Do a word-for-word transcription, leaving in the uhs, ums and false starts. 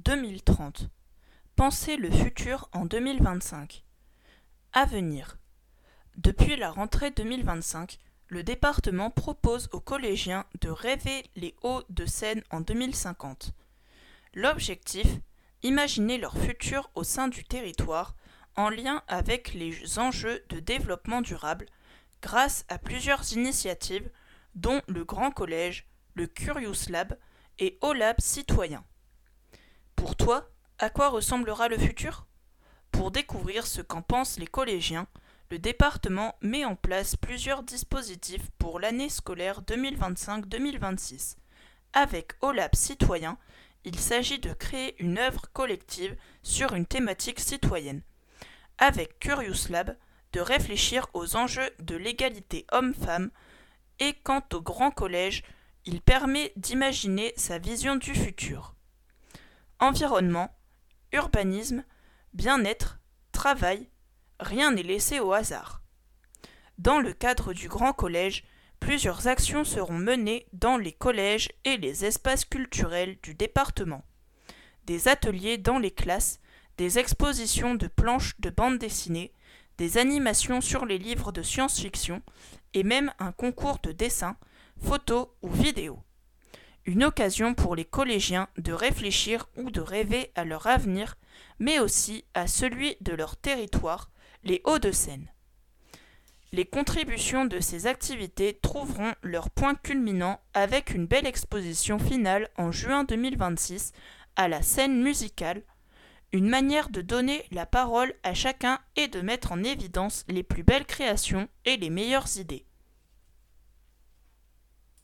deux mille trente. Penser le futur en deux mille vingt-cinq. Avenir. Depuis la rentrée deux mille vingt-cinq, le département propose aux collégiens de rêver les Hauts-de-Seine en deux mille cinquante. L'objectif, imaginer leur futur au sein du territoire en lien avec les enjeux de développement durable grâce à plusieurs initiatives dont le Grand Collège, le Curious Lab et OLab Citoyen. Pour toi, à quoi ressemblera le futur ? Pour découvrir ce qu'en pensent les collégiens, le département met en place plusieurs dispositifs pour l'année scolaire deux mille vingt-cinq deux mille vingt-six. Avec OLab Citoyen, il s'agit de créer une œuvre collective sur une thématique citoyenne. Avec Curious Lab, de réfléchir aux enjeux de l'égalité homme-femme. Et quant au Grand Collège, il permet d'imaginer sa vision du futur. Environnement, urbanisme, bien-être, travail, rien n'est laissé au hasard. Dans le cadre du Grand Collège, plusieurs actions seront menées dans les collèges et les espaces culturels du département. Des ateliers dans les classes, des expositions de planches de bande dessinée, des animations sur les livres de science-fiction et même un concours de dessin, photo ou vidéo. Une occasion pour les collégiens de réfléchir ou de rêver à leur avenir, mais aussi à celui de leur territoire, les Hauts-de-Seine. Les contributions de ces activités trouveront leur point culminant avec une belle exposition finale en juin deux mille vingt-six à la scène musicale, une manière de donner la parole à chacun et de mettre en évidence les plus belles créations et les meilleures idées.